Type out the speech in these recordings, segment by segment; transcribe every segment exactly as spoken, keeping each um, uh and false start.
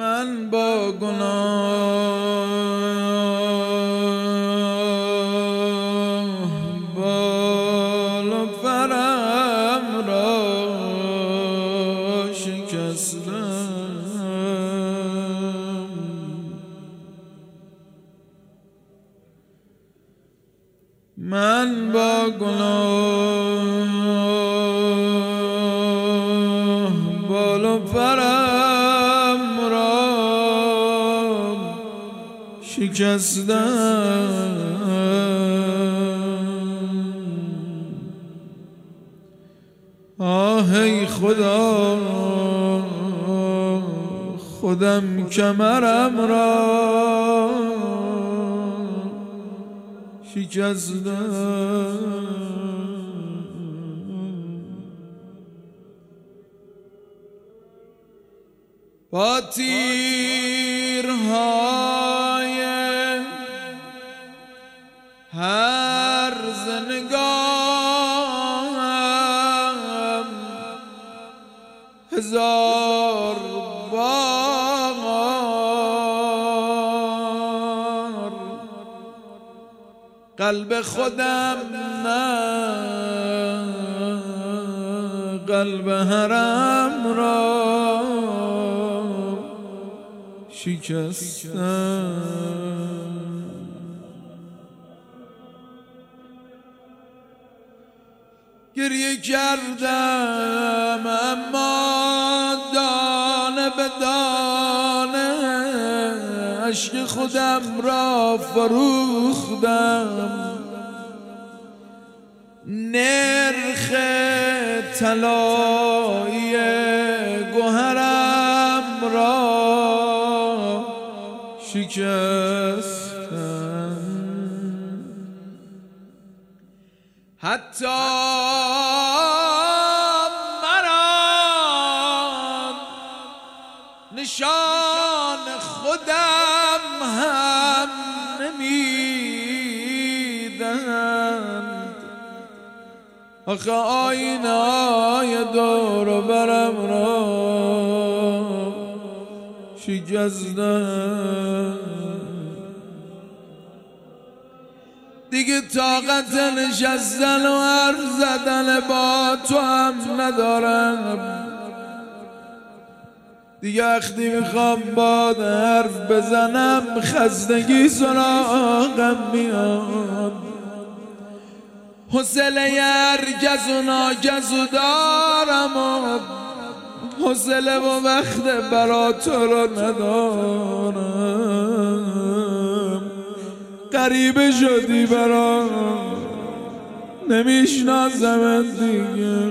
من با گناه بال و فرم را شکستم، من با گناه بال و فرم را شکستم، آه ای خدا خودم کمرم را شکستم، با تیرهای هر نگاهم هزار بار قلب خودم نه قلب حرم را شکستم، گریه کردم اما دانه به دانه اشک خودم را فروختم، نرخ طلایی گوهرم را شکستم، حتی مرا نشان خودم هم نمیدهند، آخه آینه های دور و برم را شکستم، دیگه طاقت نشستن و حرف زدن با تو هم ندارم، دیگه وقتی میخوام باد حرف بزنم خستگی سراغم میاد، حوصله هرگز و ناگز دارم و حوصله و وقت برا تو رو ندارم، غریبه شدی برا نمیشناسم دیگه،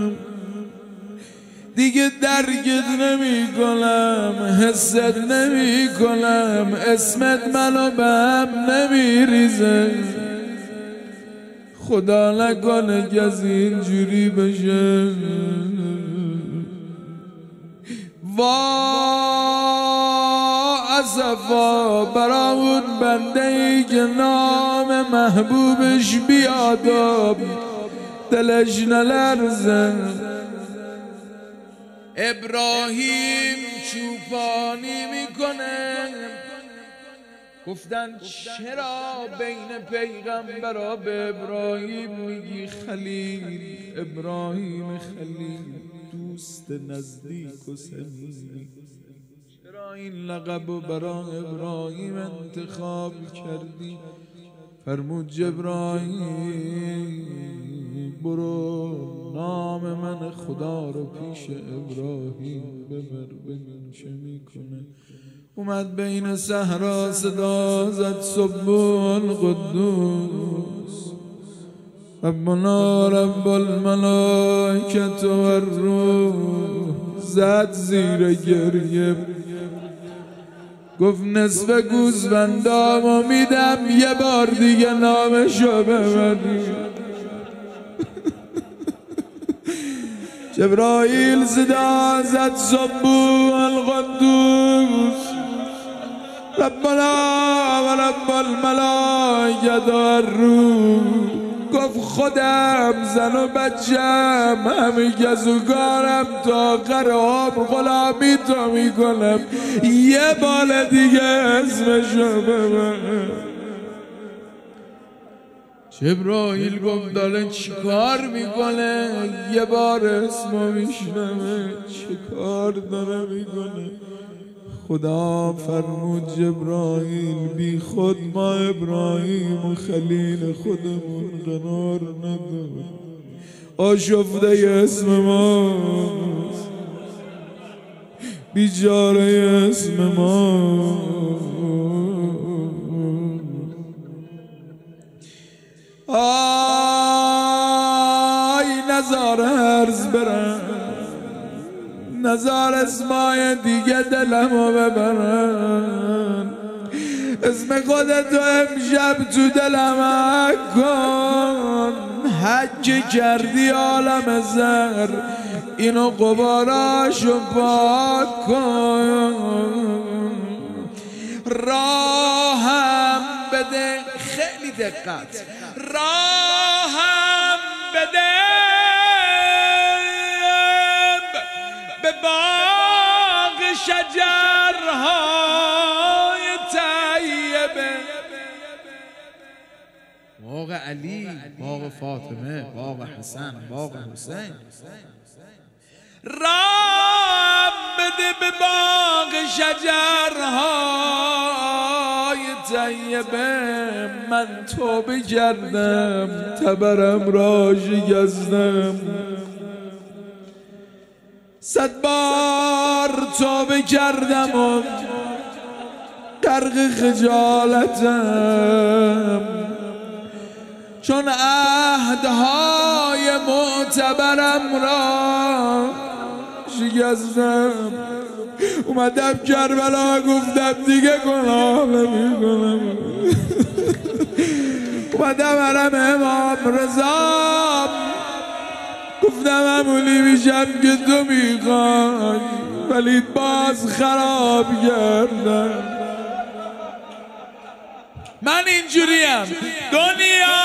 دیگه درگت نمی کنم حست نمی کنم، اسمت منو به هم نمی ریزه، خدا نکنه کسی اینجوری بشه، وا اسفا برا اون بنده ای که نام محبوبش بیاد دلش نلرزه، ابراهیم چوپانی میکنه، گفتن چرا بین پیغمبرا به ابراهیم میگی خلیل، ابراهیم خلیل دوست نزدیک و صمیمی، چرا این لقب و برا ابراهیم انتخاب کردی؟ فرمود جبرائیل برو نام من خدا رو پیش ابراهیم ببر ببین چه میکنه، اومد بین صحرا صدا زد سبح القدوس ربنا رب الملائکة و الروح، زد زیر گریه گفت نصف گوسفندامو میدم یه بار دیگه نامشو ببری. جبرائیل صدا زد سبح القدوس ربنا و رب الملائکة و الروح، گفت خودم زن و بچم همه گزوگارم تا آخر عمر غلامی تو میکنم، یه بال دیگه اسمشو ببر. جبرائیل گفت داره چی کار میکنه؟ یه بار اسمو میشنوه چه کار داره میکنه؟ خدا فرمود جبرائیل بی خود ما ابراهیم و خلیل خودمون قرار نداد، آشفته اسم ما بیچاره اسم ما. آی نزار عرض برم، نزار اسمای دیگه دلمو ببرن، اسم خودتو امشب تو دلم کن. حج کردی عالم زر، اینو قباراشو پاک کن. راهم بده، خیلی دقت، راهم بده به باغ شجرهای طیبه، باغ علی، باغ فاطمه، باغ حسن، باغ حسین. رام بده به باغ شجرهای طیبه، من توبه کردم تبرم را شکستم، صد بار توبه کردم و غرق خجالتم، چون عهدهای معتبرم را شکستم. اومدم کربلا گفتم دیگه گناه نمی‌کنم، اومدم حرم امام رضا گفتم عمولی میشم که تو میخوای، ولی باز خراب کردم. من اینجوریم، دنیا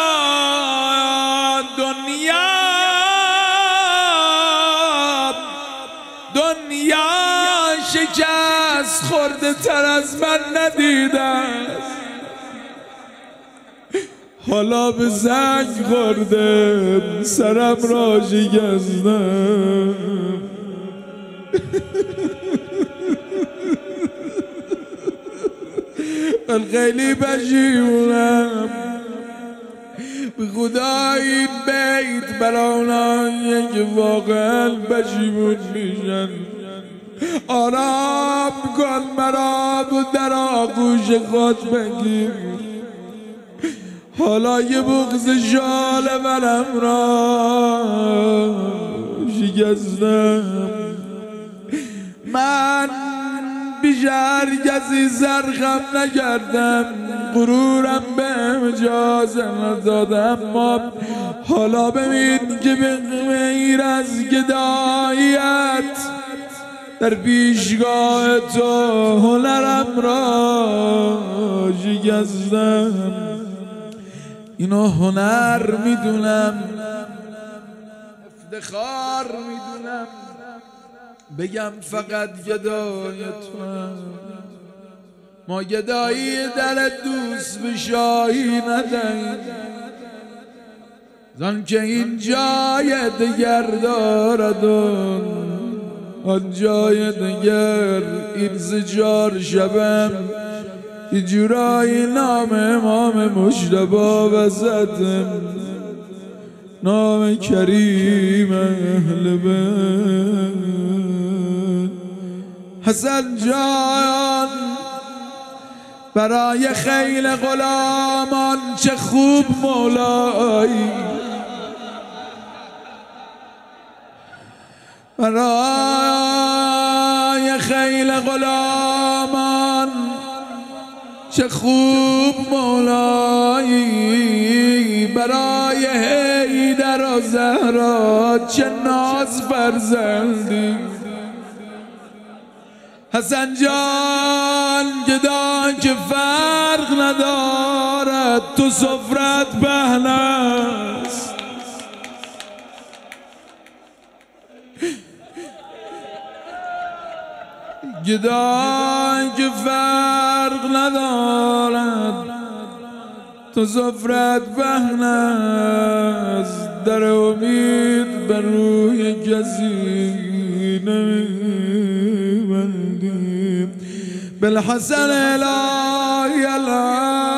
دنیا دنیا شکست خورده تر از من ندیدم، حالا به زنگ خوردم سرم را شکستم. من خیلی پشیمونم، به خدا این بیت برای اونایی که واقعا پشیمون میشن. آرام کن مرا و در آغوش خود بگیر، حالا یه بغض شال منم را شکستم. من بیش هر کسی سرخم نکردم، غرورم به اجازه ندادم، اما حالا ببین که به غیر از گداییت در پیشگاه تو هنرم را شکستم. اینو هنر میدونم، افتخار میدونم، بگم فقط گدای توام. ما گدایی در دوست به شاهی ندهیم، زن که این جای دگر دارد آن جای دگر. این زجار شبم یه جورایی نام امام مجتبی وزدم، نام کریم اهل بیت. حسن جان برای خیل غلامان چه خوب مولایی، برای خیل غلامان چه خوب مولایی، برای حیدر و زهرا چه ناز فرزندی. حسن جان گدان که فرق ندارد تو سفرت پهن است. گدان که فرق ندارد تو سفرت پهن است. در امید بر روی کسی نمیبندیم. بالحسن الهی الهی